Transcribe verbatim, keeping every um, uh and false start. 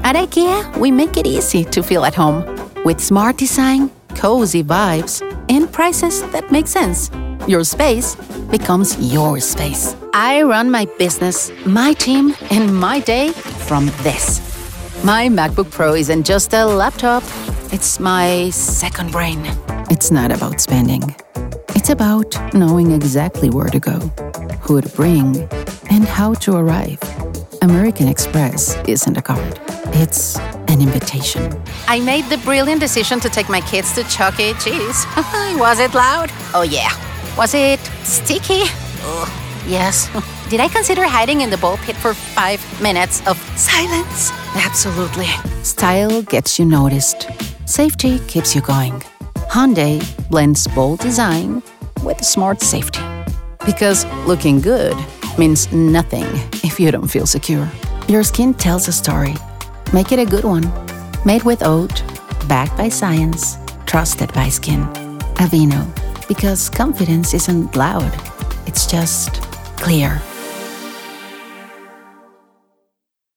At IKEA, we make it easy to feel at home with smart design, cozy vibes, and prices that make sense. Your space becomes your space. I run my business, my team, and my day from this. My MacBook Pro isn't just a laptop, it's my second brain. It's not about spending. It's about knowing exactly where to go, who to bring, and how to arrive. American Express isn't a card. It's an invitation. I made the brilliant decision to take my kids to Chuck E. Cheese. Was it loud? Oh yeah. Was it sticky? Oh, yes. Did I consider hiding in the ball pit for five minutes of silence? Absolutely. Style gets you noticed. Safety keeps you going. Hyundai blends bold design with smart safety. Because looking good means nothing if you don't feel secure. Your skin tells a story. Make it a good one. Made with oat, backed by science, trusted by skin. Aveeno, because confidence isn't loud, it's just clear.